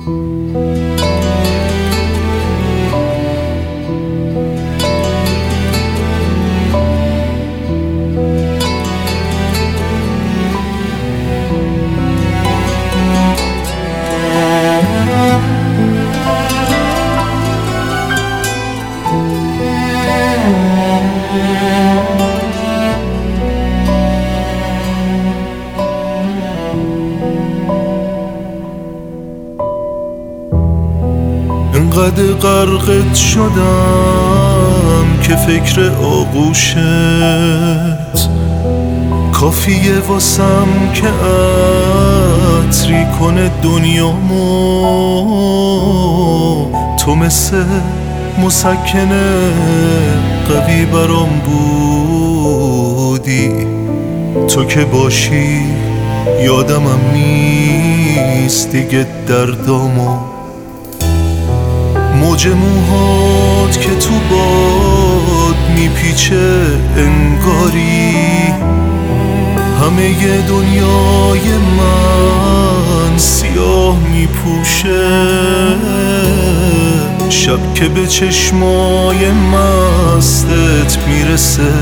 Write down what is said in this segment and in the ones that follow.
انقدر غرقت شدم که فکر آغوشت کافیه واسم که عطری کنه دنیامو. تو مثل مسکن قوی برام بودی، تو که باشی یادمم نیست دیگه دردامو. موج موهات که تو باد میپیچه انگاری همه دنیای من سیاه میپوشه. شب که به چشمای مستت میرسه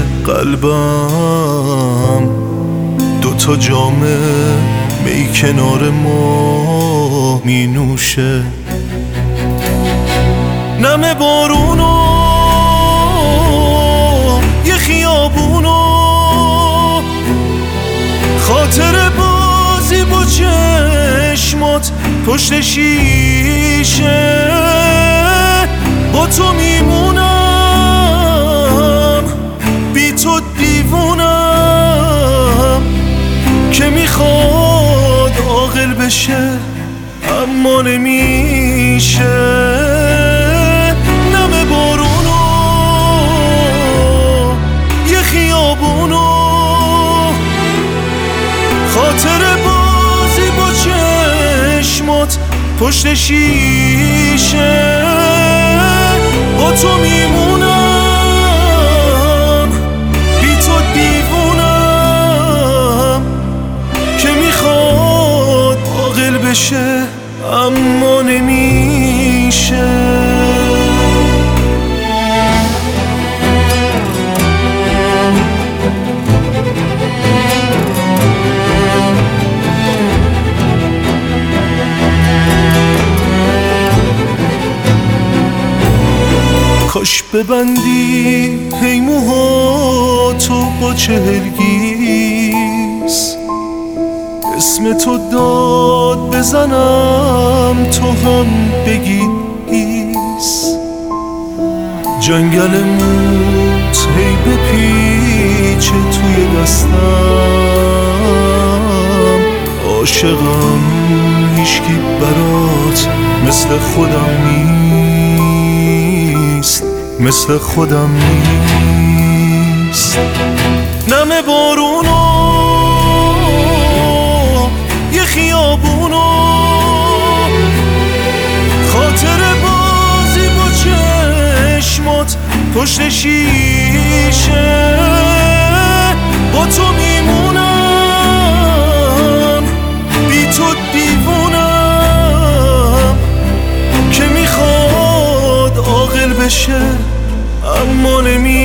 قلبم، دوتا جام می کنار ما مینوشه. نم بارونو یه خیابونو، خاطر بازی با چشمات پشت شیشه. با تو میمونم بی تو دیوونم که میخواد عاقل بشه اما نمیشه. خاطر بازی با چشمات پشت شیشه. با تو میمونم بی تو دیوونم که میخواد عاقل بشه اما نمیشه. کاش ببندی هی موهاتو با چهلگیس، اسم تو داد بزنم تو هم بگی ایس. جنگل موت هی بپیچه توی دستم، عاشقم هیچکی برات مثل خودم نیست، مثل خودم نیست. نم بارونو یه خیابونو، خاطر بازی با چشمات پشت شیشه. با تو میمونم بی تو دیوونم که میخواد عاقل بشه اما نمی